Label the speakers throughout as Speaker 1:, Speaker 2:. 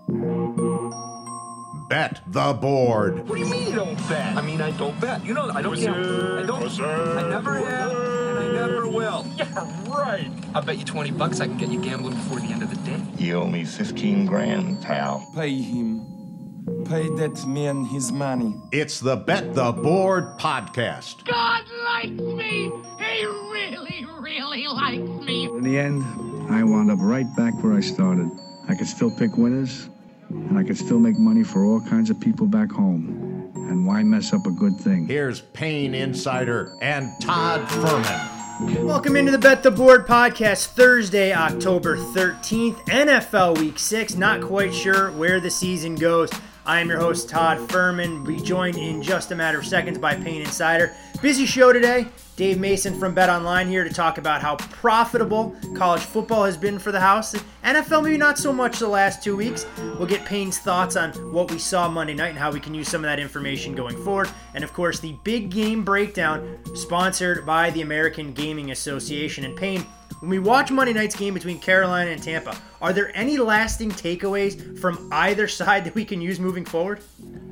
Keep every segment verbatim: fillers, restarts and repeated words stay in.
Speaker 1: Bet the board.
Speaker 2: What do you mean you don't bet? I mean, I don't bet. You know, I don't gamble. I don't. I never have, and I never will. Yeah, right. I'll bet you twenty bucks I can get you gambling before the end of the day.
Speaker 3: You owe me fifteen grand, pal.
Speaker 4: Pay him. Pay that man his money.
Speaker 1: It's the Bet the Board podcast.
Speaker 5: God likes me. He really, really likes me.
Speaker 6: In the end, I wound up right back where I started. I could still pick winners, and I could still make money for all kinds of people back home. And why mess up a good thing?
Speaker 1: Here's Payne Insider and Todd Furman.
Speaker 7: Welcome into the Bet the Board podcast, Thursday, October thirteenth, N F L Week six. Not quite sure where the season goes. I am your host, Todd Furman. Be joined in just a matter of seconds by Payne Insider. Busy show today. Dave Mason from BetOnline here to talk about how profitable college football has been for the house. N F L maybe not so much the last two weeks. We'll get Payne's thoughts on what we saw Monday night and how we can use some of that information going forward. And of course, the big game breakdown sponsored by the American Gaming Association. And Payne, when we watch Monday night's game between Carolina and Tampa, are there any lasting takeaways from either side that we can use moving forward?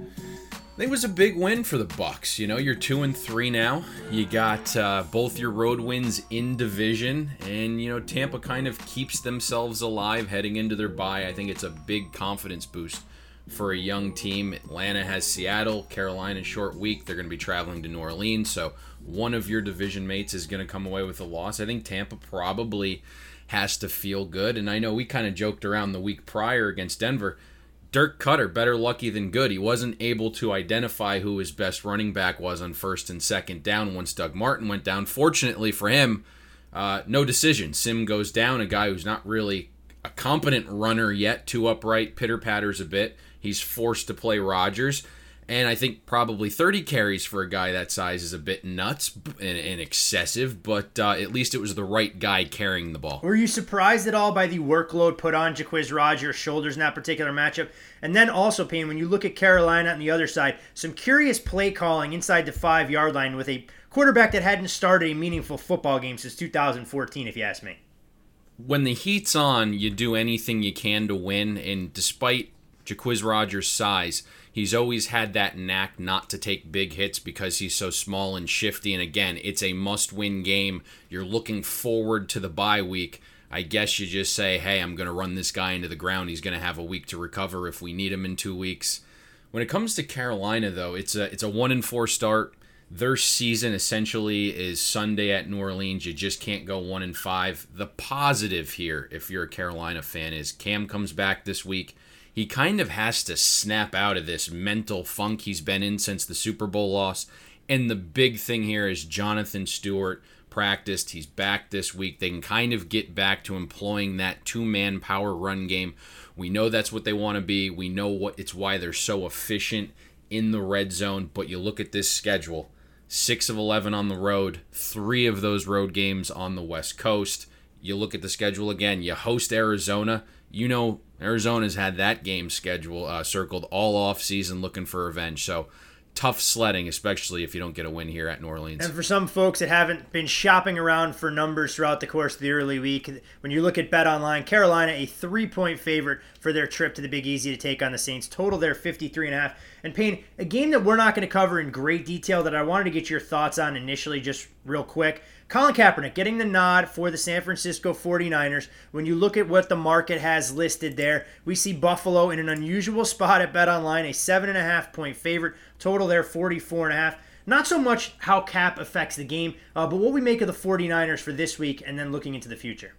Speaker 8: I think it was a big win for the Bucs. You know, you're two and three now. You got uh, both your road wins in division, and you know Tampa kind of keeps themselves alive heading into their bye. I think it's a big confidence boost for a young team. Atlanta has Seattle, Carolina short week. They're going to be traveling to New Orleans, so one of your division mates is going to come away with a loss. I think Tampa probably has to feel good, and I know we kind of joked around the week prior against Denver. Dirk Cutter, better lucky than good. He wasn't able to identify who his best running back was on first and second down once Doug Martin went down. Fortunately for him, uh, no decision. Sim goes down, a guy who's not really a competent runner yet, two upright, pitter-patters a bit. He's forced to play Rodgers. And I think probably thirty carries for a guy that size is a bit nuts and, and excessive, but uh, at least it was the right guy carrying the ball.
Speaker 7: Were you surprised at all by the workload put on Jacquizz Rodgers' shoulders in that particular matchup? And then also, Payne, when you look at Carolina on the other side, some curious play calling inside the five-yard line with a quarterback that hadn't started a meaningful football game since two thousand fourteen, if you ask me.
Speaker 8: When the heat's on, you do anything you can to win, and despite Jacquizz Rodgers' size, he's always had that knack not to take big hits because he's so small and shifty. And again, it's a must-win game. You're looking forward to the bye week. I guess you just say, hey, I'm going to run this guy into the ground. He's going to have a week to recover if we need him in two weeks. When it comes to Carolina, though, it's a it's a one and four start. Their season essentially is Sunday at New Orleans. You just can't go one and five. The positive here, if you're a Carolina fan, is Cam comes back this week. He kind of has to snap out of this mental funk he's been in since the Super Bowl loss. And the big thing here is Jonathan Stewart practiced. He's back this week. They can kind of get back to employing that two-man power run game. We know that's what they want to be. We know what it's why they're so efficient in the red zone. But you look at this schedule, six of eleven on the road, three of those road games on the West Coast. You look at the schedule again. You host Arizona. You know Arizona's had that game schedule uh, circled all off season looking for revenge. So tough sledding, especially if you don't get a win here at New Orleans.
Speaker 7: And for some folks that haven't been shopping around for numbers throughout the course of the early week, when you look at BetOnline, Carolina a three-point favorite for their trip to the Big Easy to take on the Saints. Total there fifty-three and a half. And Payne, a game that we're not going to cover in great detail that I wanted to get your thoughts on initially just real quick. Colin Kaepernick getting the nod for the San Francisco forty-niners. When you look at what the market has listed there, we see Buffalo in an unusual spot at BetOnline, a seven and a half point favorite. Total there forty-four and a half. Not so much how Cap affects the game, uh, but what we make of the forty-niners for this week and then looking into the future.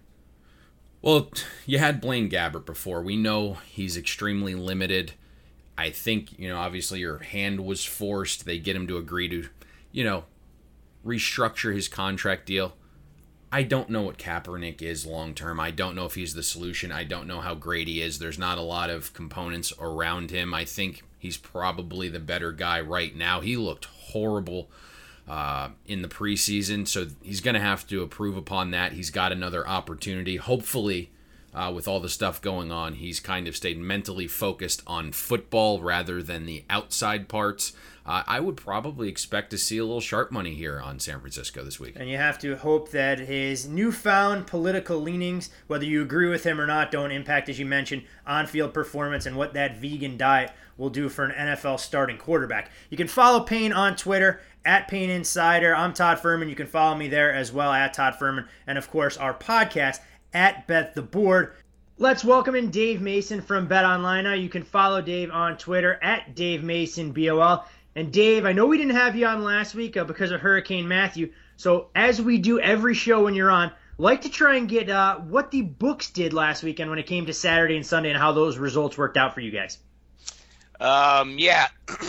Speaker 8: Well, you had Blaine Gabbert before. We know he's extremely limited. I think, you know, obviously your hand was forced. They get him to agree to, you know, restructure his contract deal. I don't know what Kaepernick is long term. I don't know if he's the solution. I don't know how great he is. There's not a lot of components around him. I think he's probably the better guy right now. He looked horrible uh, in the preseason, so he's going to have to improve upon that. He's got another opportunity. Hopefully, uh, with all the stuff going on, he's kind of stayed mentally focused on football rather than the outside parts. Uh, I would probably expect to see a little sharp money here on San Francisco this week.
Speaker 7: And you have to hope that his newfound political leanings, whether you agree with him or not, don't impact, as you mentioned, on-field performance and what that vegan diet will do for an N F L starting quarterback. You can follow Payne on Twitter, at Payne Insider. I'm Todd Furman. You can follow me there as well, at Todd Furman. And, of course, our podcast, at Bet the Board. Let's welcome in Dave Mason from BetOnline now. You can follow Dave on Twitter, at Dave Mason B O L. And Dave, I know we didn't have you on last week uh, because of Hurricane Matthew. So as we do every show when you're on, like to try and get uh, what the books did last weekend when it came to Saturday and Sunday and how those results worked out for you guys.
Speaker 9: Um, yeah,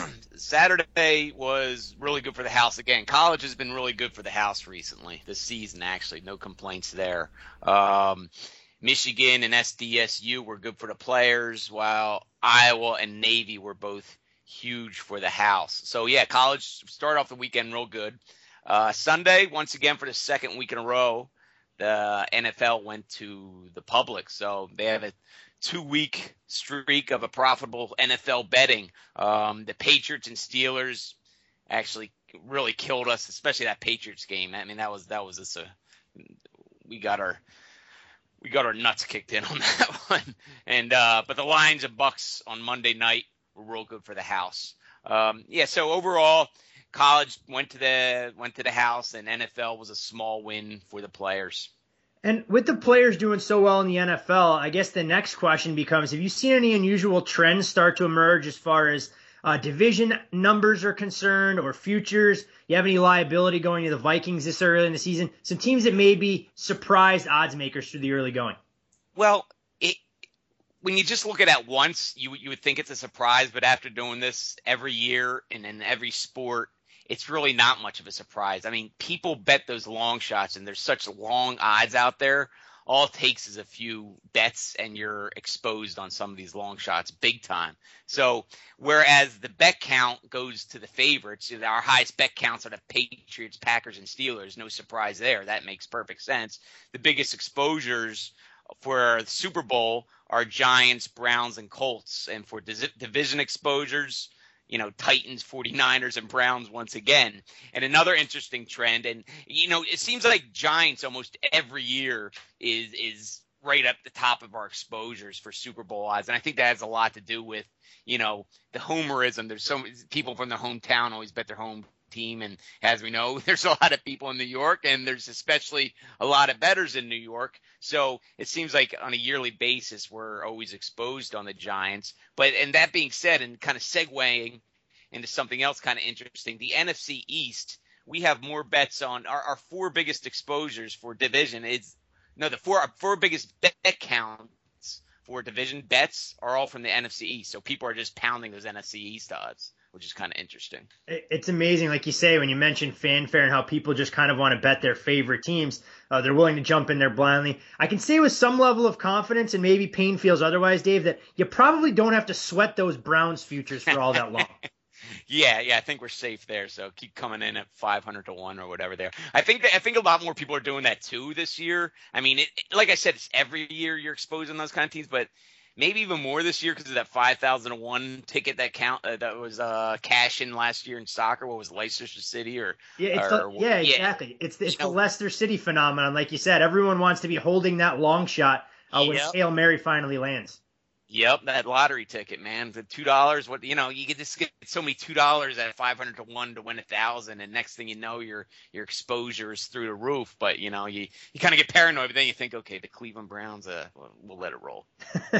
Speaker 9: Saturday was really good for the house. Again, college has been really good for the house recently, this season actually. No complaints there. Um, Michigan and S D S U were good for the players, while Iowa and Navy were both huge for the house. So, yeah, college started off the weekend real good. Uh, Sunday, once again, for the second week in a row, the N F L went to the public. So they have a two-week streak of a profitable N F L betting. Um, the Patriots and Steelers actually really killed us, especially that Patriots game. I mean, that was that was just a we got our we got our nuts kicked in on that one. And uh, but the Lions and Bucks on Monday night were real good for the house. Um, yeah, so overall, college went to the went to the house, and N F L was a small win for the players.
Speaker 7: And with the players doing so well in the N F L, I guess the next question becomes, have you seen any unusual trends start to emerge as far as uh, division numbers are concerned or futures? You have any liability going to the Vikings this early in the season? Some teams that may be surprised odds makers through the early going.
Speaker 9: Well, it when you just look at it once, you you would think it's a surprise, but after doing this every year and in every sport, it's really not much of a surprise. I mean, people bet those long shots, and there's such long odds out there. All it takes is a few bets, and you're exposed on some of these long shots big time. So whereas the bet count goes to the favorites, our highest bet counts are the Patriots, Packers, and Steelers. No surprise there. That makes perfect sense. The biggest exposures for the Super Bowl are Giants, Browns, and Colts. And for division exposures, you know, Titans, forty-niners, and Browns once again. And another interesting trend, and, you know, it seems like Giants almost every year is is right up the top of our exposures for Super Bowl odds. And I think that has a lot to do with, you know, the homerism. There's so many people from their hometown always bet their home team. And as we know, there's a lot of people in New York, and there's especially a lot of bettors in New York. So it seems like on a yearly basis, we're always exposed on the Giants. But, and that being said, and kind of segueing into something else kind of interesting, the N F C East, we have more bets on our, our four biggest exposures for division is no, the four, our four biggest bet counts for division bets are all from the N F C East. So people are just pounding those N F C East odds, which is kind of interesting.
Speaker 7: It's amazing, like you say, when you mention fanfare and how people just kind of want to bet their favorite teams. Uh, they're willing to jump in there blindly. I can say with some level of confidence, and maybe Payne feels otherwise, Dave, that you probably don't have to sweat those Browns futures for all that long.
Speaker 9: Yeah, yeah, I think we're safe there. So keep coming in at five hundred to one or whatever there. I think that, I think a lot more people are doing that too this year. I mean, it, like I said, it's every year you're exposing those kind of teams, but maybe even more this year because of that five thousand to one ticket that count uh, that was uh, cash in last year in soccer. What was it, Leicester City or
Speaker 7: yeah, it's
Speaker 9: or,
Speaker 7: the, yeah,
Speaker 9: yeah,
Speaker 7: exactly. It's it's the
Speaker 9: know,
Speaker 7: Leicester City phenomenon, like you said. Everyone wants to be holding that long shot uh, when
Speaker 9: yep.
Speaker 7: Hail Mary finally lands.
Speaker 9: Yep, that lottery ticket, man. The two dollars, what you know, you get just get so many two dollars at five hundred to one to win a thousand, and next thing you know, your your exposure is through the roof. But you know, you, you kind of get paranoid, but then you think, okay, the Cleveland Browns, uh, we'll, we'll let it roll.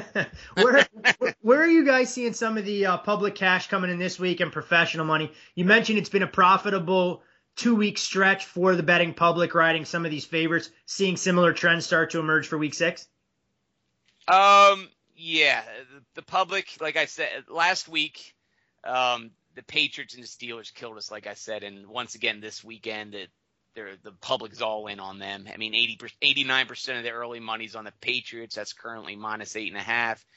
Speaker 7: where where are you guys seeing some of the uh, public cash coming in this week and professional money? You mentioned it's been a profitable two week stretch for the betting public, riding some of these favorites. Seeing similar trends start to emerge for week six.
Speaker 9: Um. Yeah, the public, like I said, last week, um, the Patriots and the Steelers killed us, like I said. And once again, this weekend, it, the public is all in on them. I mean, eighty, eighty-nine percent of the early money's on the Patriots. That's currently minus eight and a half.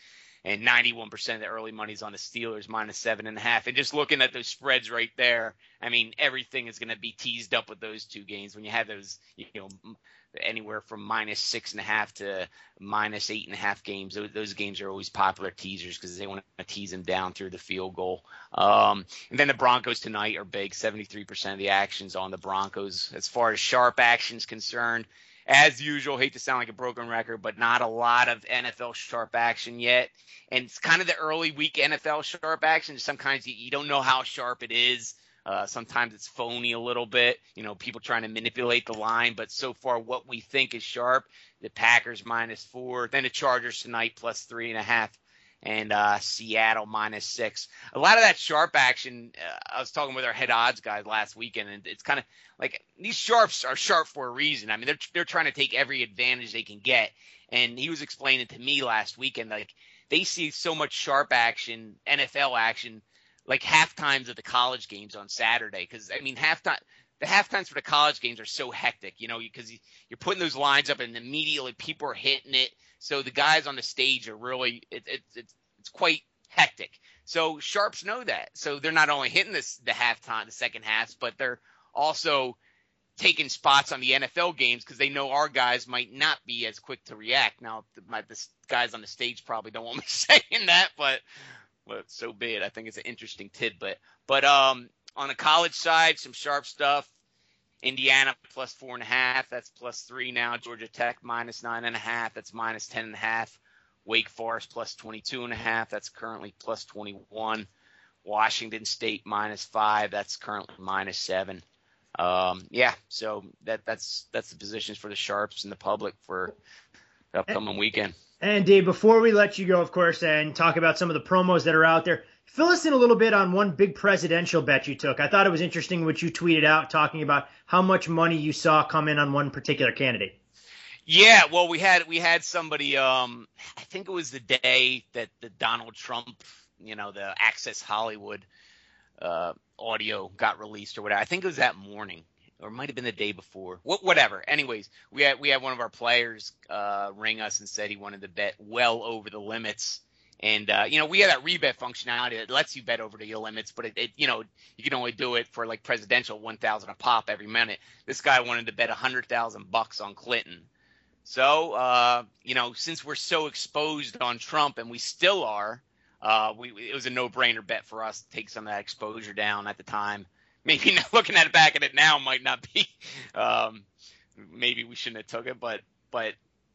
Speaker 9: and ninety-one percent of the early money's on the Steelers minus seven and a half. And just looking at those spreads right there, I mean, everything is going to be teased up with those two games. When you have those, you know, anywhere from minus six and a half to minus eight and a half games, those, those games are always popular teasers because they want to tease them down through the field goal. Um, and then the Broncos tonight are big. seventy-three percent of the action's on the Broncos. As far as sharp action's concerned, as usual, hate to sound like a broken record, but not a lot of N F L sharp action yet. And it's kind of the early week N F L sharp action. Sometimes you, you don't know how sharp it is. Uh, sometimes it's phony a little bit, you know, people trying to manipulate the line. But so far, what we think is sharp, the Packers minus four, then the Chargers tonight plus three and a half, and uh, Seattle minus six. A lot of that sharp action, uh, I was talking with our head odds guys last weekend, and it's kind of like these sharps are sharp for a reason. I mean, they're they're trying to take every advantage they can get. And he was explaining to me last weekend, like they see so much sharp action, N F L action, like half times of the college games on Saturday. Because, I mean, halftime, the half times for the college games are so hectic, you know, because you, you're putting those lines up and immediately people are hitting it. So the guys on the stage are really it, it, it's it's quite hectic. So sharps know that. So they're not only hitting this the halftime, the second halves, but they're also taking spots on the N F L games because they know our guys might not be as quick to react. Now, the, my, the guys on the stage probably don't want me saying that, but – well, so be it. I think it's an interesting tidbit. But um, on the college side, some sharp stuff. Indiana plus four and a half. That's plus three now. Georgia Tech minus nine and a half. That's minus ten and a half. Wake Forest plus twenty-two and a half. That's currently plus twenty-one. Washington State minus five. That's currently minus seven. Um, yeah, so that that's that's the positions for the sharps and the public for the upcoming weekend.
Speaker 7: And Dave, before we let you go, of course, and talk about some of the promos that are out there, fill us in a little bit on one big presidential bet you took. I thought it was interesting what you tweeted out talking about how much money you saw come in on one particular candidate.
Speaker 9: Yeah, well, we had we had somebody. Um, I think it was the day that the Donald Trump, you know, the Access Hollywood uh, audio got released or whatever. I think it was that morning. Or it might have been the day before. Wh- whatever. Anyways, we had we had one of our players uh, ring us and said he wanted to bet well over the limits. And, uh, you know, we have that rebet functionality that lets you bet over the limits, but, it, it you know, you can only do it for, like, presidential one thousand a pop every minute. This guy wanted to bet one hundred thousand bucks on Clinton. So, uh, you know, since we're so exposed on Trump, and we still are, uh, we it was a no-brainer bet for us to take some of that exposure down at the time. Maybe looking at it back at it now might not be. Um, maybe we shouldn't have took it, but but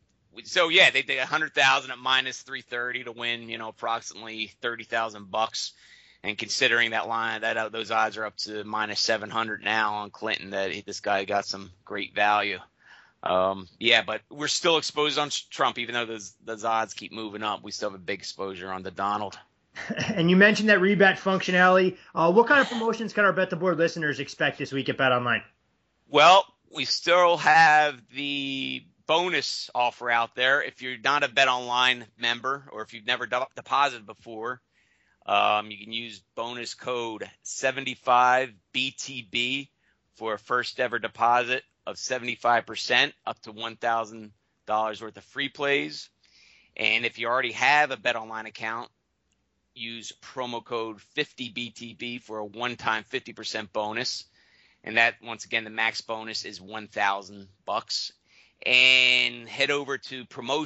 Speaker 9: so yeah, they did a hundred thousand at minus three thirty to win, you know, approximately thirty thousand bucks. And considering that line, that uh, those odds are up to minus seven hundred now on Clinton, that he, this guy got some great value. Um, yeah, but we're still exposed on Trump, even though those those odds keep moving up. We still have a big exposure on the Donald.
Speaker 7: And you mentioned that rebet functionality. Uh, what kind of promotions can our Bet the Board listeners expect this week at BetOnline?
Speaker 9: Well, we still have the bonus offer out there. If you're not a BetOnline member or if you've never de- deposited before, um, you can use bonus code seventy-five B T B for a first ever deposit of seventy-five percent up to one thousand dollars worth of free plays. And if you already have a BetOnline account, use promo code fifty B T B for a one-time fifty percent bonus. And that, once again, the max bonus is one thousand bucks. And head over to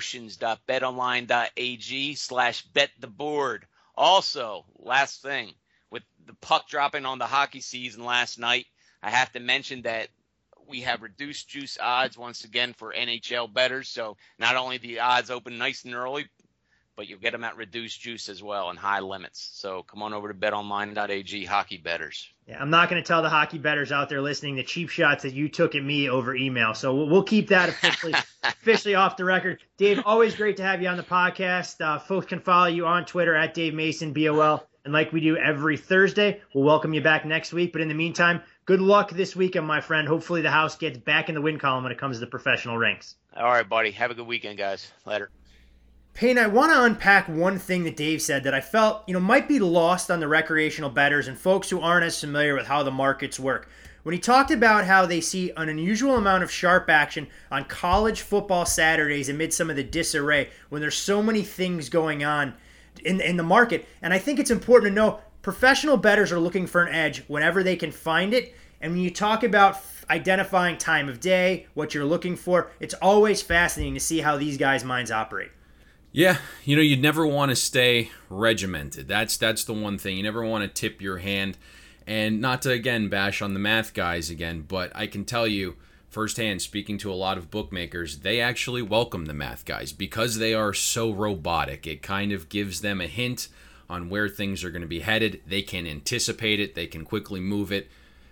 Speaker 9: promotions.betonline.ag slash bet the board. Also, last thing, with the puck dropping on the hockey season last night, I have to mention that we have reduced juice odds once again for N H L bettors. So not only the odds open nice and early, but you'll get them at reduced juice as well and high limits. So come on over to betonline.ag, hockey bettors.
Speaker 7: Yeah, I'm not going to tell the hockey bettors out there listening the cheap shots that you took at me over email. So we'll, we'll keep that officially officially off the record. Dave, always great to have you on the podcast. Uh, folks can follow you on Twitter at Dave Mason, B O L. And like we do every Thursday, we'll welcome you back next week. But in the meantime, good luck this weekend, my friend. Hopefully the house gets back in the win column when it comes to the professional ranks.
Speaker 9: All right, buddy. Have a good weekend, guys. Later.
Speaker 7: Payne, I want to unpack one thing that Dave said that I felt, you know, might be lost on the recreational bettors and folks who aren't as familiar with how the markets work. When he talked about how they see an unusual amount of sharp action on college football Saturdays amid some of the disarray, when there's so many things going on, in, in the market. And I think it's important to know professional bettors are looking for an edge whenever they can find it. And when you talk about identifying time of day, what you're looking for, it's always fascinating to see how these guys' minds operate.
Speaker 8: Yeah, you know, you'd never want to stay regimented. That's that's the one thing. You never want to tip your hand. And not to, again, bash on the math guys again, but I can tell you firsthand, speaking to a lot of bookmakers, they actually welcome the math guys because they are so robotic. It kind of gives them a hint on where things are going to be headed. They can anticipate it. They can quickly move it.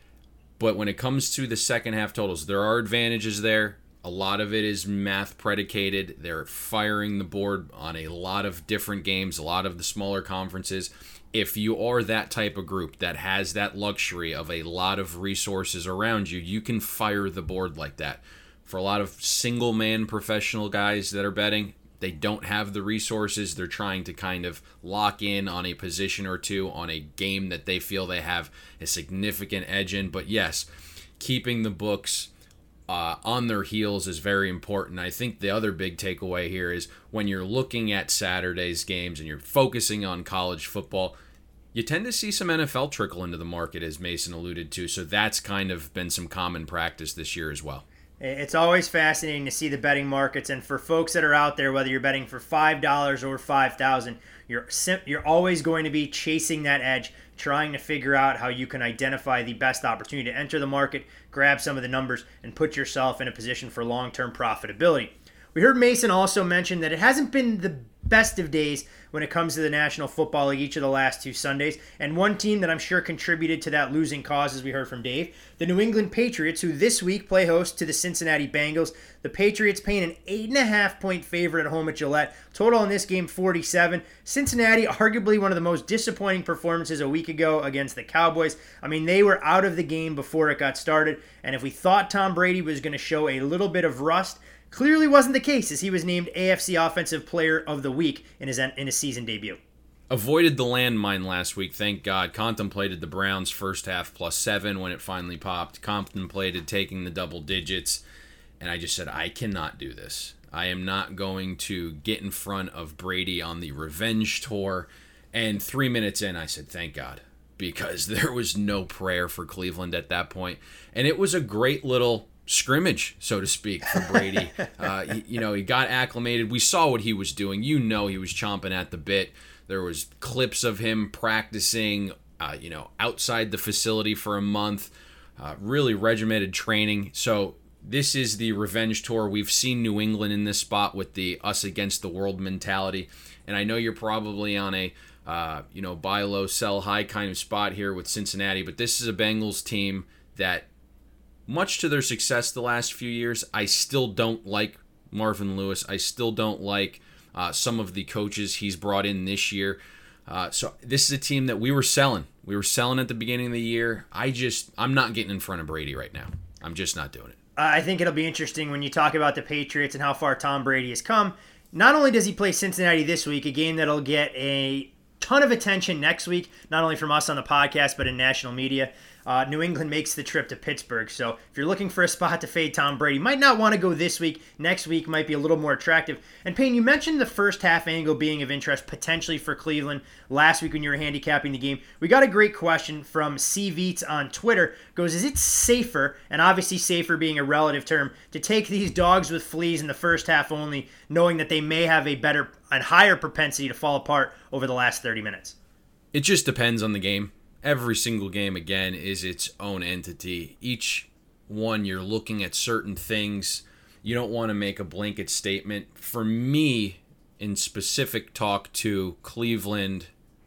Speaker 8: But when it comes to the second half totals, there are advantages there. A lot of it is math predicated. They're firing the board on a lot of different games, a lot of the smaller conferences. If you are that type of group that has that luxury of a lot of resources around you, you can fire the board like that. For a lot of single-man professional guys that are betting, they don't have the resources. They're trying to kind of lock in on a position or two on a game that they feel they have a significant edge in. But yes, keeping the books uh, on their heels is very important. I think the other big takeaway here is when you're looking at Saturday's games and you're focusing on college football, you tend to see some N F L trickle into the market, as Mason alluded to. So that's kind of been some common practice this year as well.
Speaker 7: It's always fascinating to see the betting markets, and for folks that are out there, whether you're betting for five dollars or five thousand dollars, you're sim- you're always going to be chasing that edge, trying to figure out how you can identify the best opportunity to enter the market, grab some of the numbers, and put yourself in a position for long-term profitability. We heard Mason also mention that it hasn't been the best of days when it comes to the National Football League each of the last two Sundays. And one team that I'm sure contributed to that losing cause, as we heard from Dave, the New England Patriots, who this week play host to the Cincinnati Bengals. The Patriots paying an eight and a half point favorite at home at Gillette. Total in this game, forty-seven. Cincinnati, arguably one of the most disappointing performances a week ago against the Cowboys. I mean, they were out of the game before it got started. And if we thought Tom Brady was going to show a little bit of rust, clearly wasn't the case, as he was named A F C Offensive Player of the Week in his in his season debut.
Speaker 8: Avoided the landmine last week, thank God. Contemplated the Browns first half plus seven when it finally popped. Contemplated taking the double digits. And I just said, I cannot do this. I am not going to get in front of Brady on the revenge tour. And three minutes in, I said, thank God. Because there was no prayer for Cleveland at that point. And it was a great little scrimmage, so to speak, for Brady. uh, he, you know, he got acclimated. We saw what he was doing. You know he was chomping at the bit. There was clips of him practicing, uh, you know, outside the facility for a month. Uh, really regimented training. So this is the revenge tour. We've seen New England in this spot with the us against the world mentality. And I know you're probably on a, uh, you know, buy low, sell high kind of spot here with Cincinnati. But this is a Bengals team that, much to their success the last few years, I still don't like Marvin Lewis. I still don't like uh, some of the coaches he's brought in this year. Uh, so this is a team that we were selling. We were selling at the beginning of the year. I just, I'm not getting in front of Brady right now. I'm just not doing it.
Speaker 7: I think it'll be interesting when you talk about the Patriots and how far Tom Brady has come. Not only does he play Cincinnati this week, a game that'll get a ton of attention next week, not only from us on the podcast, but in national media. Uh, New England makes the trip to Pittsburgh. So if you're looking for a spot to fade Tom Brady, might not want to go this week. Next week might be a little more attractive. And Payne, you mentioned the first half angle being of interest potentially for Cleveland last week when you were handicapping the game. We got a great question from C Veets on Twitter. Goes, is it safer, and obviously safer being a relative term, to take these dogs with fleas in the first half only, knowing that they may have a better and higher propensity to fall apart over the last thirty minutes?
Speaker 8: It just depends on the game. Every single game, again, is its own entity. Each one, you're looking at certain things. You don't want to make a blanket statement. For me, in specific talk to Cleveland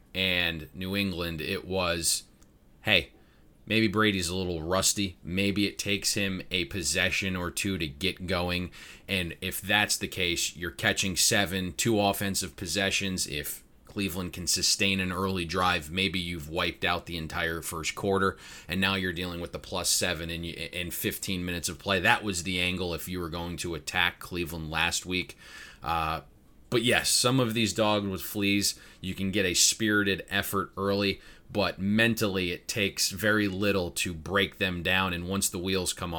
Speaker 8: and New England, it was, hey, maybe Brady's a little rusty. Maybe it takes him a possession or two to get going. And if that's the case, you're catching seven, two offensive possessions. If Cleveland can sustain an early drive, maybe you've wiped out the entire first quarter, and now you're dealing with the plus seven in, in fifteen minutes of play. That was the angle if you were going to attack Cleveland last week. Uh, but yes, some of these dogs with fleas, you can get a spirited effort early, but mentally it takes very little to break them down, and once the wheels come off,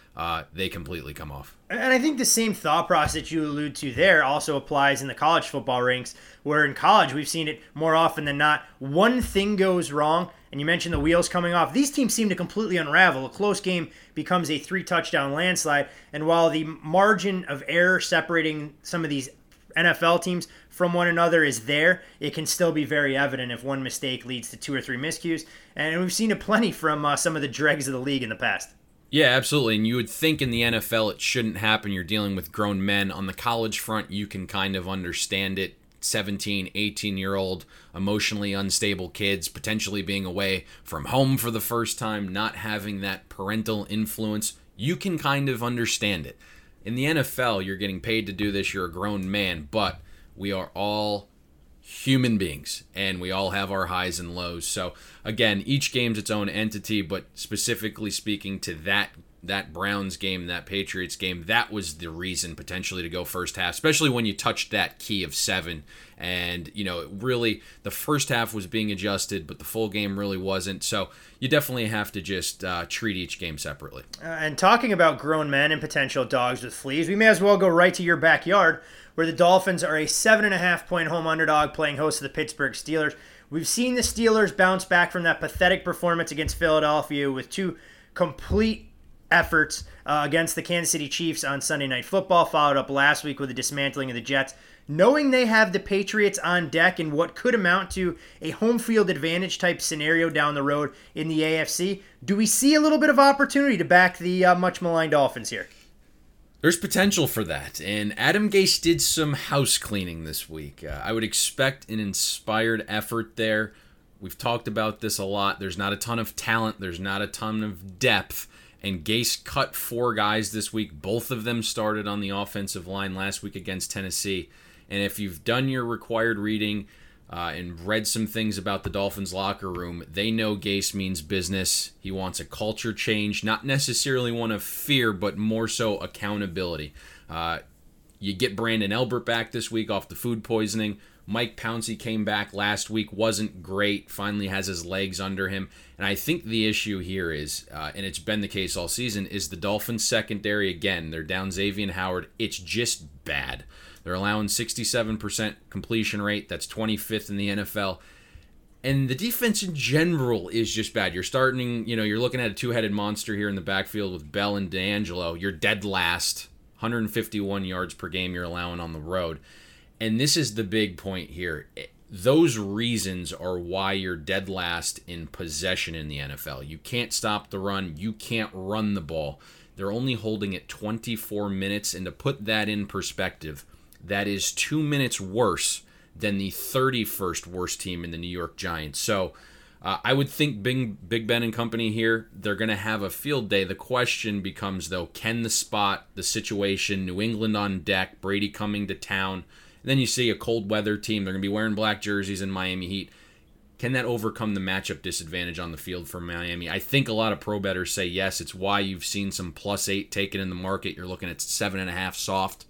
Speaker 8: uh, they completely come off.
Speaker 7: And I think the same thought process you allude to there also applies in the college football ranks, where in college we've seen it more often than not. One thing goes wrong, and you mentioned the wheels coming off. These teams seem to completely unravel. A close game becomes a three-touchdown landslide, and while the margin of error separating some of these N F L teams from one another is there, it can still be very evident if one mistake leads to two or three miscues, and we've seen it plenty from uh, some of the dregs of the league in the past.
Speaker 8: Yeah, absolutely. And you would think in the N F L it shouldn't happen. You're dealing with grown men. On the college front, you can kind of understand it. seventeen, eighteen-year-old, emotionally unstable kids potentially being away from home for the first time, not having that parental influence. You can kind of understand it. In the N F L, you're getting paid to do this. You're a grown man, but we are all human beings, and we all have our highs and lows. So again, each game's its own entity, but specifically speaking to that that Browns game, that Patriots game, that was the reason potentially to go first half, especially when you touched that key of seven. And, you know, really the first half was being adjusted, but the full game really wasn't. So you definitely have to just uh, treat each game separately.
Speaker 7: Uh, and talking about grown men and potential dogs with fleas, we may as well go right to your backyard, where the Dolphins are a seven and a half point home underdog playing host to the Pittsburgh Steelers. We've seen the Steelers bounce back from that pathetic performance against Philadelphia with two complete efforts uh, against the Kansas City Chiefs on Sunday Night Football, followed up last week with the dismantling of the Jets. Knowing they have the Patriots on deck in what could amount to a home field advantage type scenario down the road in the A F C, do we see a little bit of opportunity to back the uh, much maligned Dolphins here?
Speaker 8: There's potential for that, and Adam Gase did some house cleaning this week. Uh, I would expect an inspired effort there. We've talked about this a lot. There's not a ton of talent. There's not a ton of depth, and Gase cut four guys this week. Both of them started on the offensive line last week against Tennessee. And if you've done your required reading uh, and read some things about the Dolphins locker room, they know Gase means business. He wants a culture change, not necessarily one of fear, but more so accountability. Uh, you get Brandon Elbert back this week off the food poisoning. Mike Pouncey came back last week, wasn't great, finally has his legs under him. And I think the issue here is, uh, and it's been the case all season, is the Dolphins secondary. Again, they're down Xavier Howard. It's just bad. They're allowing sixty-seven percent completion rate. That's twenty-fifth in the N F L. And the defense in general is just bad. You're starting, you know, you're looking at a two-headed monster here in the backfield with Bell and D'Angelo. You're dead last. one hundred fifty-one yards per game you're allowing on the road. And this is the big point here. Those reasons are why you're dead last in possession in the N F L. You can't stop the run. You can't run the ball. They're only holding it twenty-four minutes. And to put that in perspective, that is two minutes worse than the thirty-first worst team in the New York Giants. So uh, I would think Big, Big Ben and company here, they're going to have a field day. The question becomes, though, can the spot, the situation, New England on deck, Brady coming to town, and then you see a cold weather team, they're going to be wearing black jerseys in Miami Heat. Can that overcome the matchup disadvantage on the field for Miami? I think a lot of pro bettors say yes. It's why you've seen some plus eight taken in the market. You're looking at seven and a half soft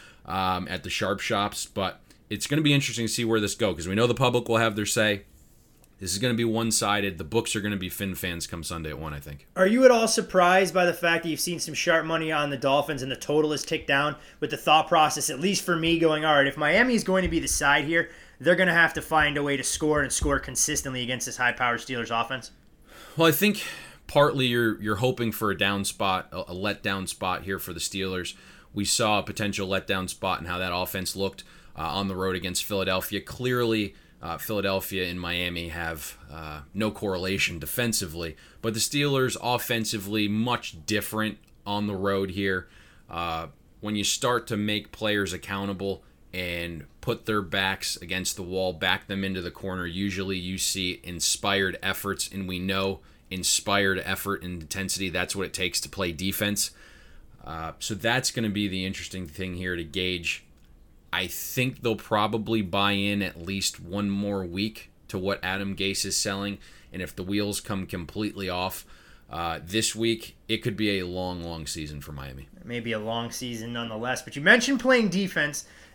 Speaker 8: um, at the sharp shops. But it's going to be interesting to see where this goes because we know the public will have their say. This is going to be one-sided. The books are going to be Fin fans come Sunday at one, I think.
Speaker 7: Are you at all surprised by the fact that you've seen some sharp money on the Dolphins and the total is ticked down with the thought process, at least for me, going, all right, if Miami is going to be the side here, they're going to have to find a way to score and score consistently against this high-powered Steelers offense?
Speaker 8: Well, I think partly you're you're hoping for a down spot, a, a letdown spot here for the Steelers. We saw a potential letdown spot in how that offense looked uh, on the road against Philadelphia. Clearly, Uh, Philadelphia and Miami have uh, no correlation defensively, but the Steelers offensively much different on the road here. Uh, when you start to make players accountable and put their backs against the wall, back them into the corner, usually you see inspired efforts, and we know inspired effort and intensity, that's what it takes to play defense. Uh, so that's going to be the interesting thing here to gauge. I think they'll probably buy in at least one more week to what Adam Gase is selling. And if the wheels come completely off uh, this week, it could be a long, long season for Miami.
Speaker 7: Maybe a long season nonetheless. But you mentioned playing defense,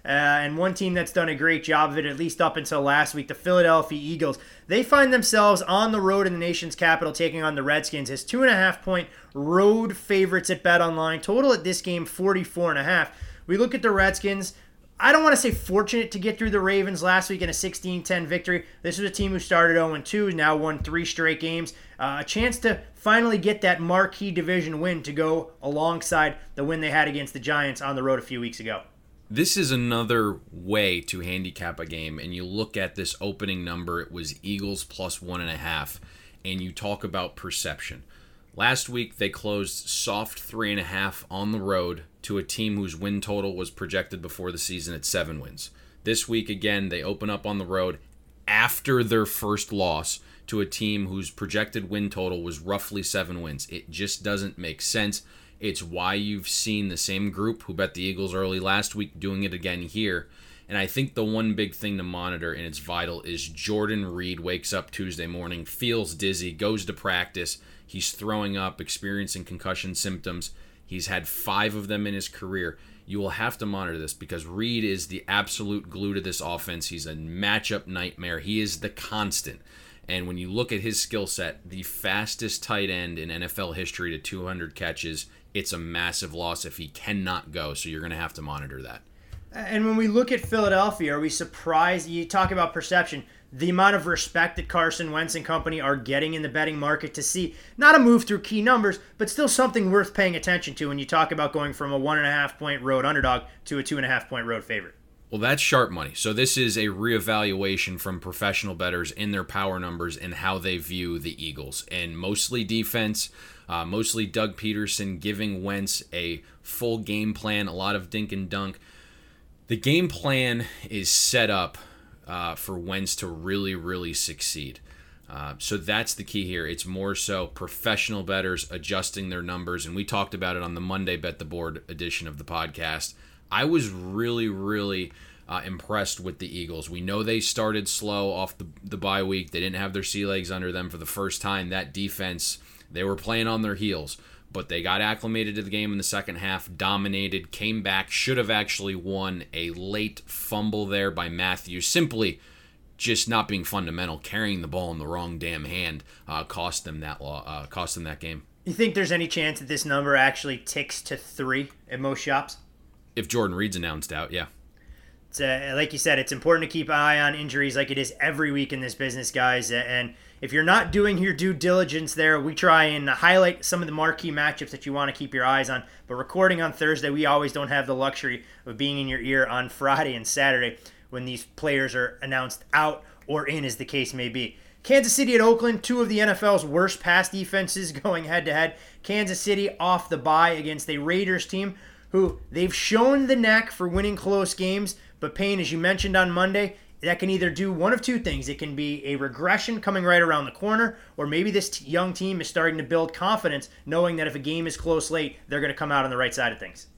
Speaker 7: Uh, and one team that's done a great job of it, at least up until last week, the Philadelphia Eagles. They find themselves on the road in the nation's capital taking on the Redskins as two and a half point road favorites at BetOnline. Total at this game, forty-four and a half. We look at the Redskins. I don't want to say fortunate to get through the Ravens last week in a sixteen ten victory. This was a team who started oh and two, now won three straight games. Uh, a chance to finally get that marquee division win to go alongside the win they had against the Giants on the road a few weeks ago.
Speaker 8: This is another way to handicap a game, and you look at this opening number, it was Eagles plus one and a half, and you talk about perception. Last week, they closed soft three and a half on the road to a team whose win total was projected before the season at seven wins. This week, again, they open up on the road after their first loss to a team whose projected win total was roughly seven wins. It just doesn't make sense. It's why you've seen the same group who bet the Eagles early last week doing it again here. And I think the one big thing to monitor, and it's vital, is Jordan Reed wakes up Tuesday morning, feels dizzy, goes to practice. He's throwing up, experiencing concussion symptoms. He's had five of them in his career. You will have to monitor this because Reed is the absolute glue to this offense. He's a matchup nightmare. He is the constant. And when you look at his skill set, the fastest tight end in N F L history to two hundred catches, it's a massive loss if he cannot go. So you're going to have to monitor that.
Speaker 7: And when we look at Philadelphia, are we surprised? You talk about perception. The amount of respect that Carson Wentz and company are getting in the betting market to see not a move through key numbers, but still something worth paying attention to when you talk about going from a one and a half point road underdog to a two and a half point road favorite.
Speaker 8: Well, that's sharp money. So this is a reevaluation from professional bettors in their power numbers and how they view the Eagles. And mostly defense, uh, mostly Doug Peterson giving Wentz a full game plan, a lot of dink and dunk. The game plan is set up uh, for Wentz to really, really succeed. Uh, so that's the key here. It's more so professional bettors adjusting their numbers. And we talked about it on the Monday Bet the Board edition of the podcast. I was really, really uh, impressed with the Eagles. We know they started slow off the, the bye week. They didn't have their sea legs under them for the first time. That defense, they were playing on their heels. But they got acclimated to the game in the second half, dominated, came back, should have actually won. A late fumble there by Matthews. Simply just not being fundamental, carrying the ball in the wrong damn hand, uh, cost them that law, uh, cost them that game.
Speaker 7: You think there's any chance that this number actually ticks to three at most shops?
Speaker 8: If Jordan Reed's announced out, yeah.
Speaker 7: It's, uh, like you said, it's important to keep an eye on injuries like it is every week in this business, guys. And if you're not doing your due diligence there, we try and highlight some of the marquee matchups that you want to keep your eyes on. But recording on Thursday, we always don't have the luxury of being in your ear on Friday and Saturday when these players are announced out or in, as the case may be. Kansas City at Oakland, two of the N F L's worst pass defenses going head-to-head. Kansas City off the bye against a Raiders team who they've shown the knack for winning close games, but Payne, as you mentioned on Monday, that can either do one of two things. It can be a regression coming right around the corner, or maybe this t- young team is starting to build confidence, knowing that if a game is close late, they're going to come out on the right side of things.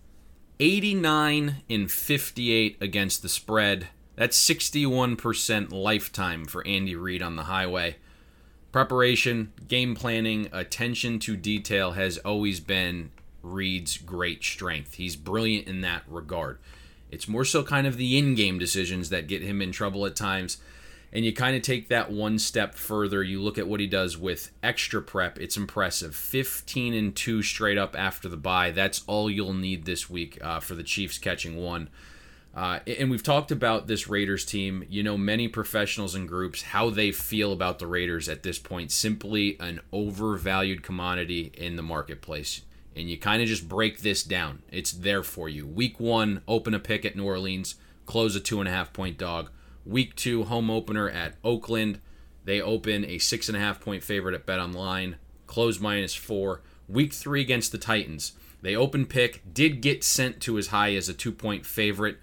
Speaker 8: eighty-nine and fifty-eight against the spread. That's sixty-one percent lifetime for Andy Reid on the highway. Preparation, game planning, attention to detail has always been Reed's great strength. He's brilliant in that regard. It's more so kind of the in-game decisions that get him in trouble at times. And you kind of take that one step further. You look at what he does with extra prep. It's impressive. fifteen and two straight up after the bye. That's all you'll need this week uh, for the Chiefs catching one. Uh, and we've talked about this Raiders team. You know, many professionals and groups, how they feel about the Raiders at this point. Simply an overvalued commodity in the marketplace. And you kind of just break this down. It's there for you. Week one, open a pick at New Orleans, close a two and a half point dog. Week two, home opener at Oakland. They open a six and a half point favorite at BetOnline, close minus four. Week three against the Titans. They open pick, did get sent to as high as a two point favorite.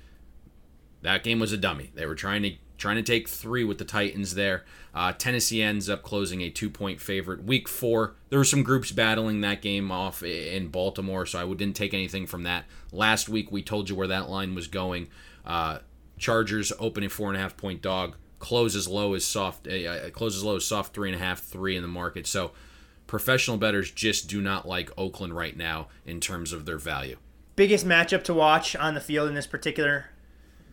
Speaker 8: That game was a dummy. They were trying to trying to take three with the Titans there. Uh, Tennessee ends up closing a two-point favorite. Week four, there were some groups battling that game off in Baltimore, so I didn't take anything from that. Last week, we told you where that line was going. Uh, Chargers opening four and a half point dog, close as low as soft, uh, close as low as soft three and a half, three in the market. So professional bettors just do not like Oakland right now in terms of their value.
Speaker 7: Biggest matchup to watch on the field in this particular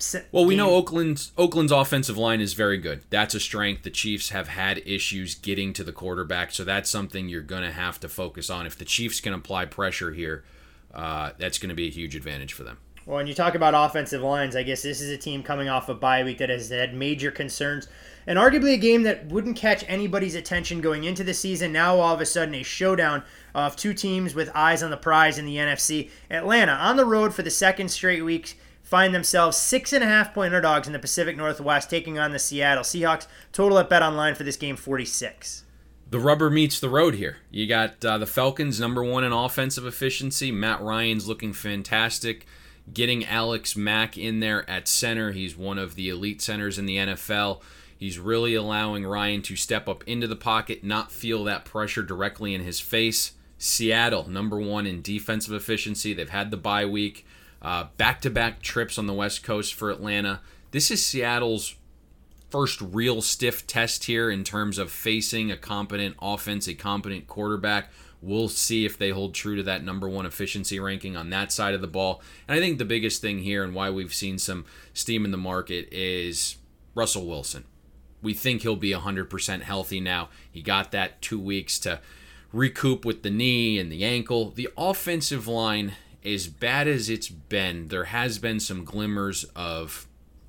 Speaker 8: Well, we know Oakland's Oakland's offensive line is very good. That's a strength. The Chiefs have had issues getting to the quarterback, so that's something you're going to have to focus on. If the Chiefs can apply pressure here, uh, that's going to be a huge advantage for them.
Speaker 7: Well, when you talk about offensive lines, I guess this is a team coming off a bye week that has had major concerns, and arguably a game that wouldn't catch anybody's attention going into the season. Now, all of a sudden, a showdown of two teams with eyes on the prize in the N F C. Atlanta, on the road for the second straight week, find themselves six and a half point underdogs in the Pacific Northwest, taking on the Seattle Seahawks. Total at BetOnline for this game, forty-six.
Speaker 8: The rubber meets the road here. You got uh, the Falcons, number one in offensive efficiency. Matt Ryan's looking fantastic. Getting Alex Mack in there at center. He's one of the elite centers in the N F L. He's really allowing Ryan to step up into the pocket, not feel that pressure directly in his face. Seattle, number one in defensive efficiency. They've had the bye week. Uh, back-to-back trips on the West Coast for Atlanta. This is Seattle's first real stiff test here in terms of facing a competent offense, a competent quarterback. We'll see if they hold true to that number one efficiency ranking on that side of the ball. And I think the biggest thing here and why we've seen some steam in the market is Russell Wilson. We think he'll be one hundred percent healthy now. He got that two weeks to recoup with the knee and the ankle. The offensive line, as bad as it's been, there has been some glimmers of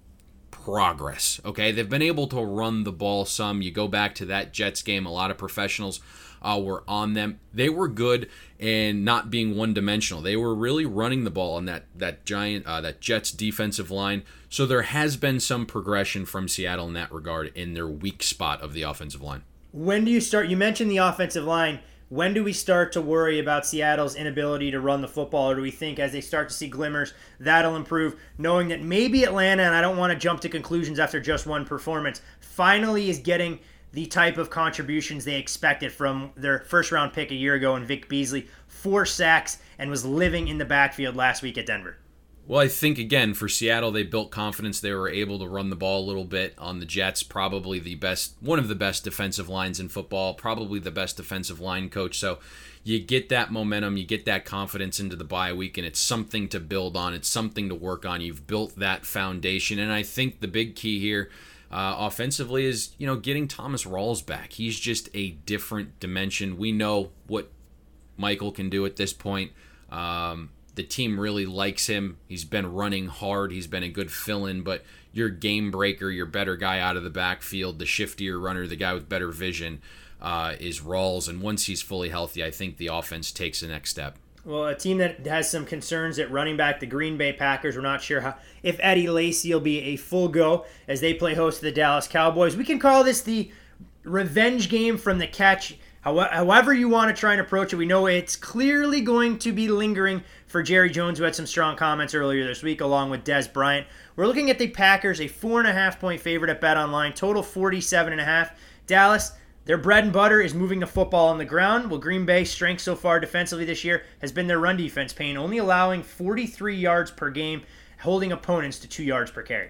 Speaker 8: progress. Okay, they've been able to run the ball some. You go back to that Jets game, a lot of professionals uh, were on them. They were good in not being one-dimensional. They were really running the ball on that that giant uh, that Jets defensive line. So there has been some progression from Seattle in that regard in their weak spot of the offensive line.
Speaker 7: When do you start? You mentioned the offensive line. When do we start to worry about Seattle's inability to run the football, or do we think as they start to see glimmers, that'll improve, knowing that maybe Atlanta, and I don't want to jump to conclusions after just one performance, finally is getting the type of contributions they expected from their first-round pick a year ago in Vic Beasley, four sacks, and was living in the backfield last week at Denver?
Speaker 8: Well, I think, again, for Seattle, they built confidence. They were able to run the ball a little bit on the Jets. Probably the best, one of the best defensive lines in football. Probably the best defensive line coach. So you get that momentum, you get that confidence into the bye week, and it's something to build on. It's something to work on. You've built that foundation. And I think the big key here uh, offensively is, you know, getting Thomas Rawls back. He's just a different dimension. We know what Michael can do at this point. Um The team really likes him. He's been running hard. He's been a good fill-in, but your game breaker, your better guy out of the backfield, the shiftier runner, the guy with better vision uh, is Rawls. And once he's fully healthy, I think the offense takes the next step.
Speaker 7: Well, a team that has some concerns at running back, the Green Bay Packers. We're not sure how, if Eddie Lacy will be a full go as they play host to the Dallas Cowboys. We can call this the revenge game from the catch. However you want to try and approach it, we know it's clearly going to be lingering for Jerry Jones, who had some strong comments earlier this week, along with Des Bryant. We're looking at the Packers, a four and a half point favorite at BetOnline, total forty-seven and a half. Dallas, their bread and butter is moving the football on the ground. Well, Green Bay's strength so far defensively this year has been their run defense, Payne, only allowing forty-three yards per game, holding opponents to two yards per carry.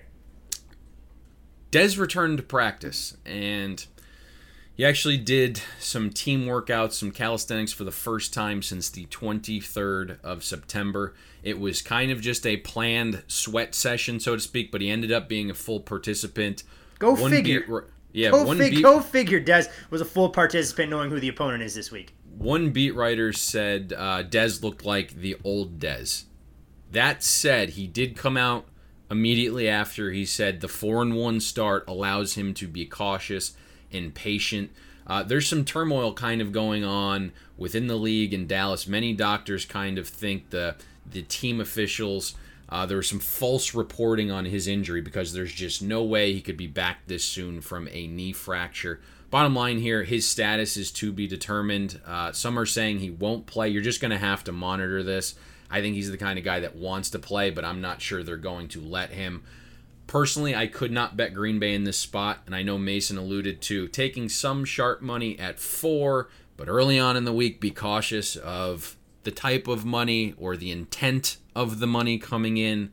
Speaker 8: Des returned to practice, and he actually did some team workouts, some calisthenics for the first time since the twenty-third of September. It was kind of just a planned sweat session, so to speak, but he ended up being a full participant.
Speaker 7: Go
Speaker 8: one
Speaker 7: figure.
Speaker 8: Beat, yeah,
Speaker 7: go,
Speaker 8: one
Speaker 7: fig-
Speaker 8: beat,
Speaker 7: go figure. Des was a full participant knowing who the opponent is this week.
Speaker 8: One beat writer said uh, Des looked like the old Des. That said, he did come out immediately after. He said the four and one start allows him to be cautious and patient. Uh, there's some turmoil kind of going on within the league in Dallas. Many doctors kind of think the the team officials, uh, there was some false reporting on his injury because there's just no way he could be back this soon from a knee fracture. Bottom line here, his status is to be determined. Uh, some are saying he won't play. You're just going to have to monitor this. I think he's the kind of guy that wants to play, but I'm not sure they're going to let him. Personally, I could not bet Green Bay in this spot, and I know Mason alluded to taking some sharp money at four, but early on in the week, be cautious of the type of money or the intent of the money coming in.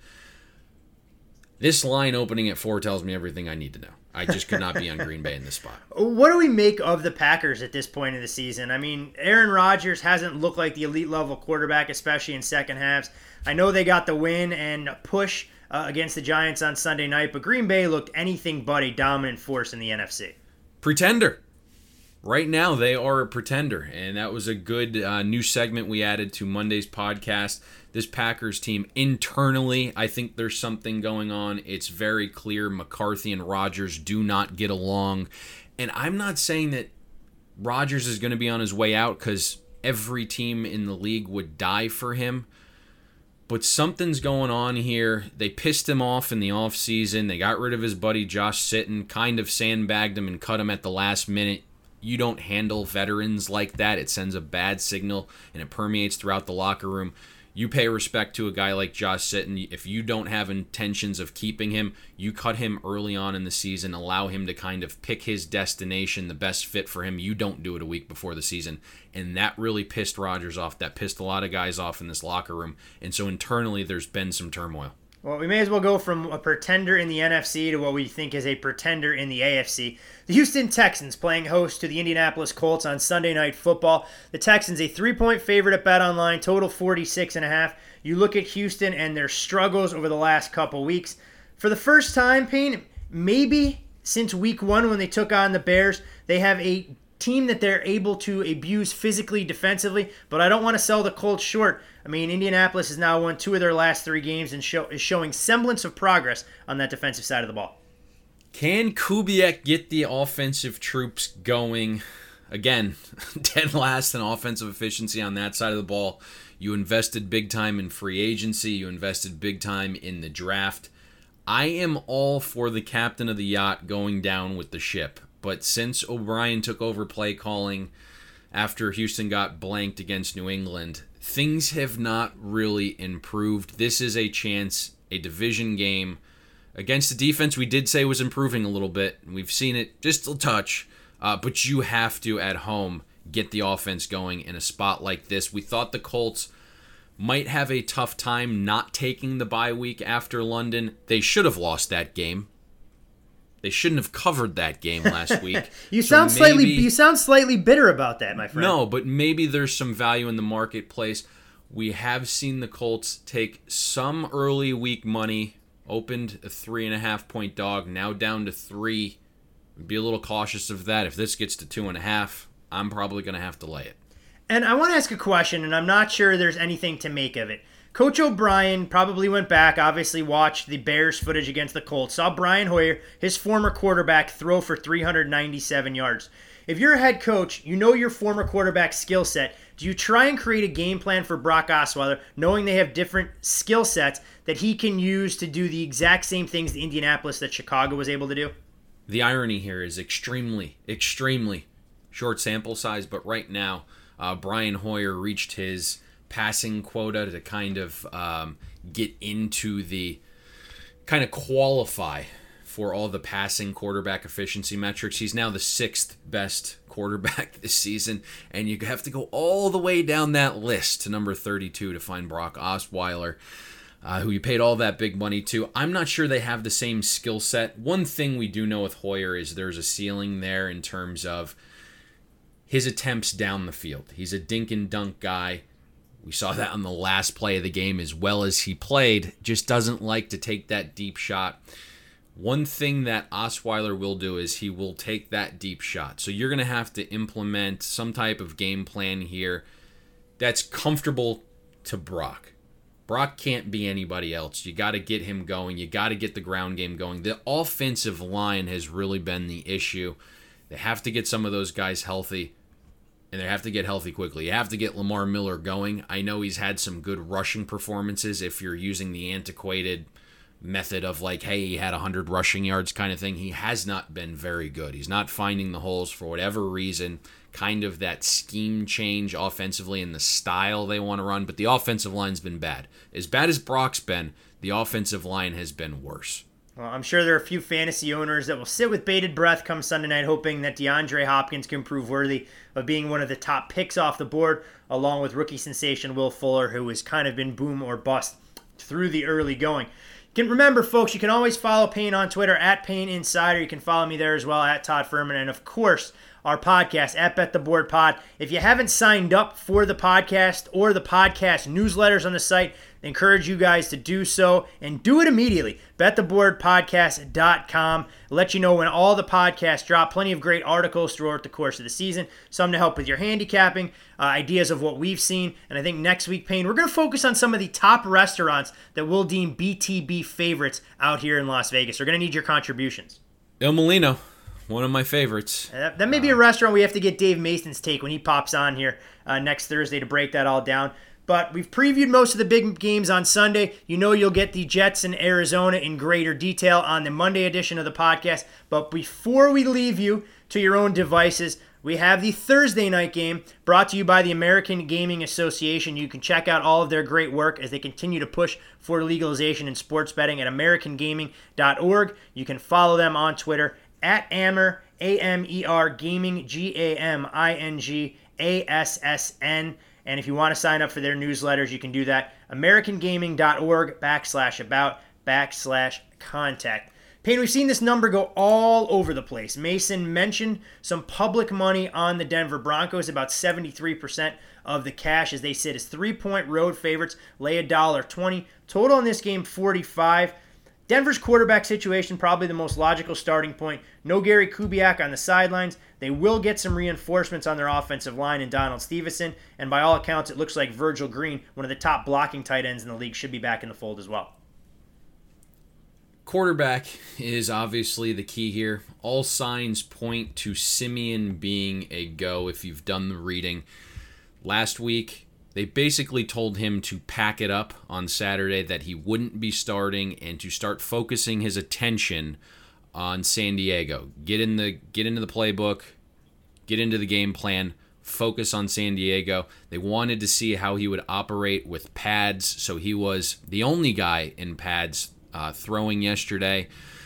Speaker 8: This line opening at four tells me everything I need to know. I just could not be on Green Bay in this spot.
Speaker 7: What do we make of the Packers at this point in the season? I mean, Aaron Rodgers hasn't looked like the elite level quarterback, especially in second halves. I know they got the win and push uh, against the Giants on Sunday night, but Green Bay looked anything but a dominant force in the N F C.
Speaker 8: Pretender. Right now, they are a pretender, and that was a good uh, new segment we added to Monday's podcast. This Packers team, internally, I think there's something going on. It's very clear McCarthy and Rodgers do not get along, and I'm not saying that Rodgers is going to be on his way out because every team in the league would die for him, but something's going on here. They pissed him off in the offseason. They got rid of his buddy Josh Sitton, kind of sandbagged him and cut him at the last minute. You don't handle veterans like that. It sends a bad signal, and it permeates throughout the locker room. You pay respect to a guy like Josh Sitton. If you don't have intentions of keeping him, you cut him early on in the season, allow him to kind of pick his destination, the best fit for him. You don't do it a week before the season. And that really pissed Rodgers off. That pissed a lot of guys off in this locker room. And so internally, there's been some turmoil.
Speaker 7: Well, we may as well go from a pretender in the N F C to what we think is a pretender in the A F C. The Houston Texans playing host to the Indianapolis Colts on Sunday Night Football. The Texans, a three-point favorite at BetOnline, total forty-six and a half. You look at Houston and their struggles over the last couple weeks. For the first time, Payne, maybe since week one when they took on the Bears, they have a team that they're able to abuse physically, defensively, but I don't want to sell the Colts short. I mean, Indianapolis has now won two of their last three games and show, is showing semblance of progress on that defensive side of the ball.
Speaker 8: Can Kubiak get the offensive troops going? Again, dead last in offensive efficiency on that side of the ball. You invested big time in free agency. You invested big time in the draft. I am all for the captain of the yacht going down with the ship. But since O'Brien took over play calling after Houston got blanked against New England, things have not really improved. This is a chance, a division game against a defense we did say was improving a little bit. We've seen it just a touch, uh, but you have to, at home, get the offense going in a spot like this. We thought the Colts might have a tough time not taking the bye week after London. They should have lost that game. They shouldn't have covered that game last week.
Speaker 7: you
Speaker 8: so
Speaker 7: sound
Speaker 8: maybe,
Speaker 7: slightly you sound slightly bitter about that, my friend.
Speaker 8: No, but maybe there's some value in the marketplace. We have seen the Colts take some early week money, opened a three and a half point dog, now down to three. Be a little cautious of that. If this gets to two and a half, I'm probably going to have to lay it.
Speaker 7: And I want to ask a question, and I'm not sure there's anything to make of it. Coach O'Brien probably went back, obviously watched the Bears footage against the Colts, saw Brian Hoyer, his former quarterback, throw for three hundred ninety-seven yards. If you're a head coach, you know your former quarterback's skill set. Do you try and create a game plan for Brock Osweiler, knowing they have different skill sets that he can use to do the exact same things in Indianapolis that Chicago was able to do?
Speaker 8: The irony here is extremely, extremely short sample size, but right now, uh, Brian Hoyer reached his passing quota to kind of um, get into the kind of qualify for all the passing quarterback efficiency metrics. He's now the sixth best quarterback this season, and you have to go all the way down that list to number thirty-two to find Brock Osweiler, uh, who you paid all that big money to. I'm not sure they have the same skill set. One thing we do know with Hoyer is there's a ceiling there in terms of his attempts down the field. He's a dink and dunk guy. We saw that on the last play of the game. As well as he played, just doesn't like to take that deep shot. One thing that Osweiler will do is he will take that deep shot. So you're going to have to implement some type of game plan here that's comfortable to Brock. Brock can't be anybody else. You got to get him going. You got to get the ground game going. The offensive line has really been the issue. They have to get some of those guys healthy. And they have to get healthy quickly. You have to get Lamar Miller going. I know he's had some good rushing performances if you're using the antiquated method of like, hey, he had one hundred rushing yards kind of thing. He has not been very good. He's not finding the holes for whatever reason. Kind of that scheme change offensively and the style they want to run. But the offensive line's been bad. As bad as Brock's been, the offensive line has been worse.
Speaker 7: Well, I'm sure there are a few fantasy owners that will sit with bated breath come Sunday night hoping that DeAndre Hopkins can prove worthy of being one of the top picks off the board, along with rookie sensation Will Fuller, who has kind of been boom or bust through the early going. You can remember, folks, you can always follow Payne on Twitter, at Payne Insider. You can follow me there as well, at Todd Furman. And, of course, our podcast, at Bet the Board Pod. If you haven't signed up for the podcast or the podcast newsletters on the site, I encourage you guys to do so and do it immediately. bet the board podcast dot com. Let you know when all the podcasts drop. Plenty of great articles throughout the course of the season. Some to help with your handicapping, uh, ideas of what we've seen. And I think next week, Payne, we're going to focus on some of the top restaurants that we'll deem B T B favorites out here in Las Vegas. We're going to need your contributions.
Speaker 8: Il Molino, one of my favorites.
Speaker 7: Uh, that may be a restaurant we have to get Dave Mason's take when he pops on here uh, next Thursday to break that all down. But we've previewed most of the big games on Sunday. You know you'll get the Jets in Arizona in greater detail on the Monday edition of the podcast. But before we leave you to your own devices, we have the Thursday night game brought to you by the American Gaming Association. You can check out all of their great work as they continue to push for legalization in sports betting at american gaming dot org. You can follow them on Twitter at Amer, A M E R Gaming, G A M I N G A S S N. And if you want to sign up for their newsletters, you can do that. american gaming dot org backslash about backslash contact. Payne, we've seen this number go all over the place. Mason mentioned some public money on the Denver Broncos, about seventy-three percent of the cash as they sit as three-point road favorites, lay one dollar twenty. Total in this game, forty-five. Denver's quarterback situation, probably the most logical starting point. No Gary Kubiak on the sidelines. They will get some reinforcements on their offensive line in Donald Stevenson. And by all accounts, it looks like Virgil Green, one of the top blocking tight ends in the league, should be back in the fold as well.
Speaker 8: Quarterback is obviously the key here. All signs point to Simeon being a go if you've done the reading. Last week, they basically told him to pack it up on Saturday, that he wouldn't be starting, and to start focusing his attention on San Diego. Get in the get into the playbook, get into the game plan, focus on San Diego. They wanted to see how he would operate with pads, so he was the only guy in pads uh, throwing yesterday.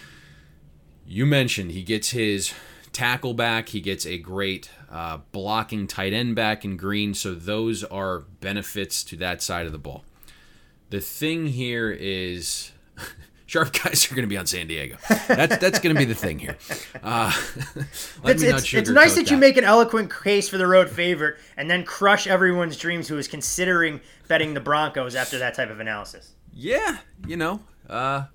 Speaker 8: You mentioned he gets his tackle back, he gets a great uh, blocking tight end back in Green, so those are benefits to that side of the ball. The thing here is sharp guys are going to be on San Diego. That's that's going to be the thing here. Uh, let
Speaker 7: it's,
Speaker 8: me not
Speaker 7: it's, it's nice that,
Speaker 8: that
Speaker 7: you make an eloquent case for the road favorite and then crush everyone's dreams who is considering betting the Broncos after that type of analysis.
Speaker 8: Yeah, you know. Uh,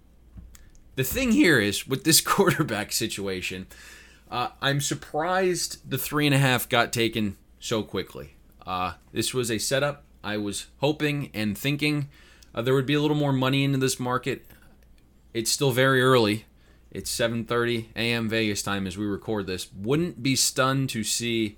Speaker 8: the thing here is, with this quarterback situation, uh, I'm surprised the three and a half got taken so quickly. Uh, this was a setup. I was hoping and thinking uh, there would be a little more money into this market. It's still very early. It's seven thirty a.m. Vegas time as we record this. Wouldn't be stunned to see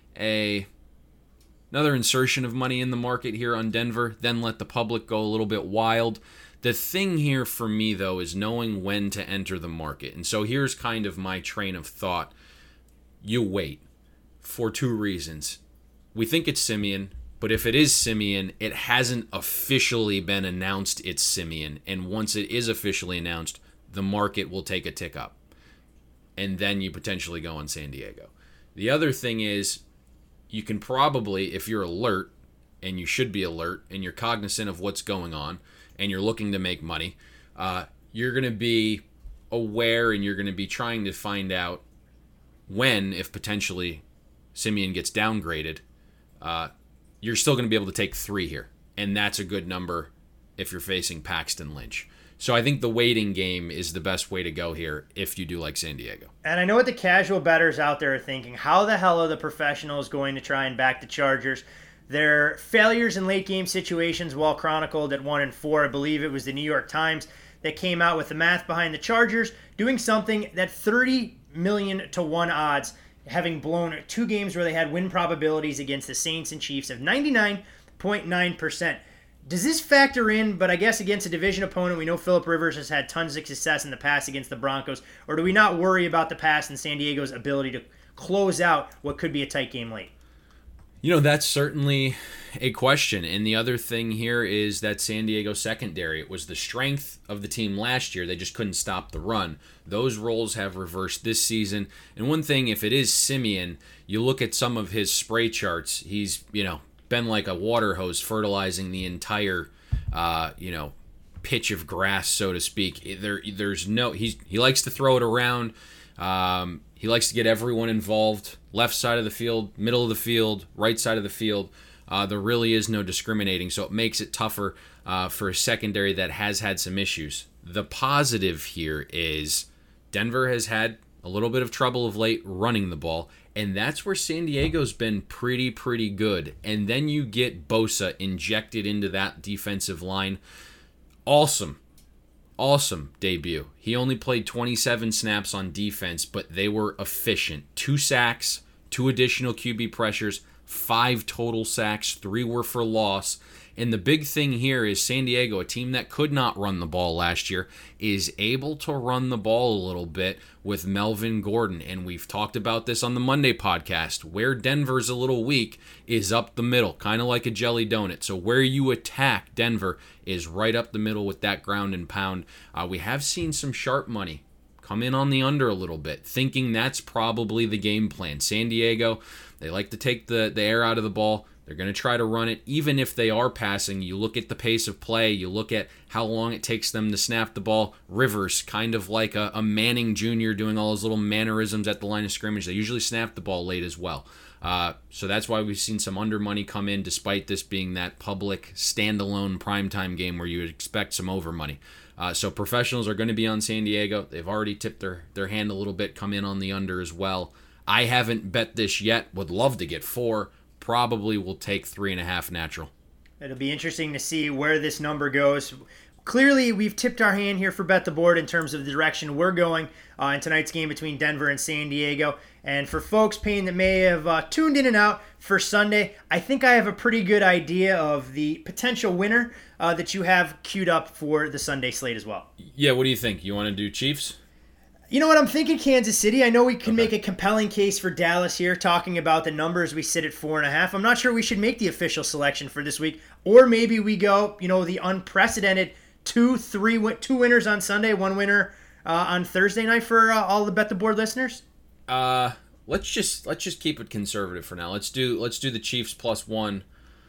Speaker 8: a another insertion of money in the market here on Denver, then let the public go a little bit wild. The thing here for me, though, is knowing when to enter the market. And so here's kind of my train of thought. You wait for two reasons. We think it's Simeon, but if it is Simeon, it hasn't officially been announced it's Simeon. And once it is officially announced, the market will take a tick up. And then you potentially go on San Diego. The other thing is, you can probably, if you're alert, and you should be alert, and you're cognizant of what's going on, and you're looking to make money, uh, you're going to be aware and you're going to be trying to find out when, if potentially Simeon gets downgraded, uh, you're still going to be able to take three here. And that's a good number if you're facing Paxton Lynch. So I think the waiting game is the best way to go here if you do like San Diego.
Speaker 7: And I know what the casual bettors out there are thinking. How the hell are the professionals going to try and back the Chargers? Their failures in late game situations, well chronicled at one and four. I believe it was the New York Times that came out with the math behind the Chargers doing something that thirty million to one odds, having blown two games where they had win probabilities against the Saints and Chiefs of ninety-nine point nine percent. Does this factor in, but I guess against a division opponent, we know Phillip Rivers has had tons of success in the past against the Broncos, or do we not worry about the past and San Diego's ability to close out what could be a tight game late?
Speaker 8: You know, that's certainly a question. And the other thing here is that San Diego secondary. It was the strength of the team last year. They just couldn't stop the run. Those roles have reversed this season. And one thing, if it is Simeon, you look at some of his spray charts, he's, you know, been like a water hose fertilizing the entire, uh, you know, pitch of grass, so to speak. There, there's no, he's, he likes to throw it around. Um, he likes to get everyone involved. Left side of the field, middle of the field, right side of the field. Uh, there really is no discriminating, so it makes it tougher uh, for a secondary that has had some issues. The positive here is Denver has had a little bit of trouble of late running the ball, and that's where San Diego's been pretty, pretty good. And then you get Bosa injected into that defensive line. Awesome. Awesome debut. He only played twenty-seven snaps on defense, but they were efficient. Two sacks, two additional Q B pressures, five total sacks, three were for loss. And the big thing here is San Diego, a team that could not run the ball last year, is able to run the ball a little bit with Melvin Gordon. And we've talked about this on the Monday podcast. Where Denver's a little weak is up the middle, kind of like a jelly donut. So where you attack Denver is right up the middle with that ground and pound. Uh, we have seen some sharp money come in on the under a little bit, thinking that's probably the game plan. San Diego, they like to take the, the air out of the ball. They're going to try to run it. Even if they are passing, you look at the pace of play, you look at how long it takes them to snap the ball. Rivers, kind of like a, a Manning Junior doing all those little mannerisms at the line of scrimmage. They usually snap the ball late as well. Uh, so that's why we've seen some under money come in, despite this being that public, standalone primetime game where you would expect some over money. Uh, so professionals are going to be on San Diego. They've already tipped their, their hand a little bit, come in on the under as well. I haven't bet this yet. Would love to get four. Probably will take three and a half natural.
Speaker 7: It'll be interesting to see where this number goes. Clearly, we've tipped our hand here for Bet the Board in terms of the direction we're going uh, in tonight's game between Denver and San Diego. And for folks, Payne, that may have uh, tuned in and out for Sunday, I think I have a pretty good idea of the potential winner uh, that you have queued up for the Sunday slate as well.
Speaker 8: Yeah, what do you think? You want to do Chiefs?
Speaker 7: You know what, I'm thinking Kansas City. I know we can
Speaker 8: Okay.
Speaker 7: make a compelling case for Dallas here, talking about the numbers. We sit at four and a half. I'm not sure we should make the official selection for this week. Or maybe we go, you know, the unprecedented two, three, two winners on Sunday, one winner uh, on Thursday night for uh, all the Bet the Board listeners.
Speaker 8: Uh, let's just let's just keep it conservative for now. Let's do let's do the Chiefs plus one.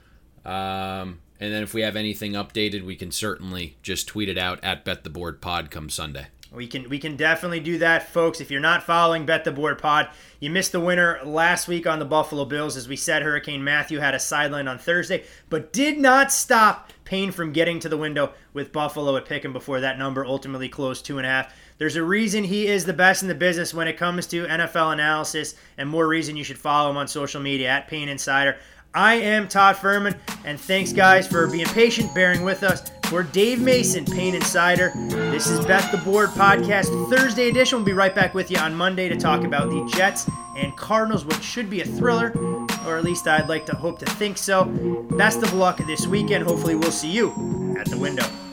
Speaker 8: Um, and then if we have anything updated, we can certainly just tweet it out at Bet the Board Pod come Sunday.
Speaker 7: We can we can definitely do that, folks. If you're not following Bet the Board Pod, you missed the winner last week on the Buffalo Bills. As we said, Hurricane Matthew had a sideline on Thursday, but did not stop Payne from getting to the window with Buffalo at Pick'em before that number ultimately closed two and a half. There's a reason he is the best in the business when it comes to N F L analysis, and more reason you should follow him on social media at Payne Insider. I am Todd Furman, and thanks, guys, for being patient, bearing with us. For Dave Mason, Payne Insider, this is Bet the Board Podcast Thursday edition. We'll be right back with you on Monday to talk about the Jets and Cardinals, which should be a thriller, or at least I'd like to hope to think so. Best of luck this weekend. Hopefully we'll see you at the window.